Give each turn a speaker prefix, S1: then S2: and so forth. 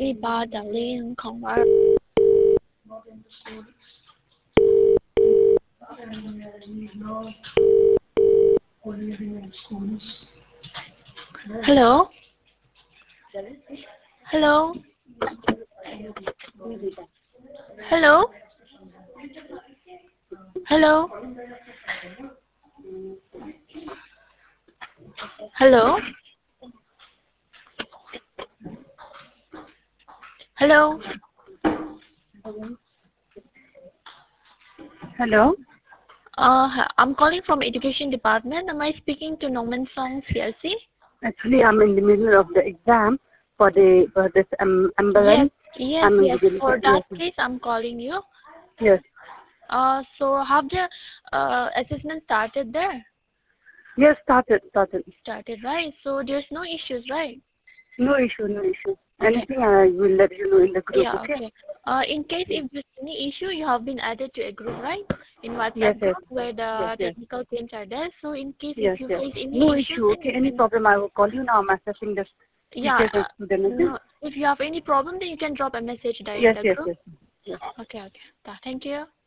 S1: 第八的零空二。Hello. Hello. Hello. Hello. Hello. Hello.
S2: Hello.
S1: I'm calling from Education Department. Am I speaking to Noman Song CLC?
S2: Actually, I'm in the middle of the exam for this ambulance.
S1: Yes. For that case, I'm calling you.
S2: Yes.
S1: So have the assessment started there?
S2: Yes, started.
S1: Started, right? So there's no issues, right?
S2: No issue.
S1: Okay.
S2: Anything I will let you know in the group.
S1: Yeah,
S2: Okay.
S1: In case if there's any issue, you have been added to a group, right? In WhatsApp
S2: Yes.
S1: group where the
S2: Yes.
S1: technical teams are there. So in case
S2: Yes.
S1: if you face any
S2: No
S1: issues,
S2: issue. Okay. Any problem, I will call you now. I'm assessing the teachers and students.
S1: no, if you have any problem, then you can drop a message there in
S2: Yes.
S1: the group.
S2: Yes.
S1: Okay. Thank you.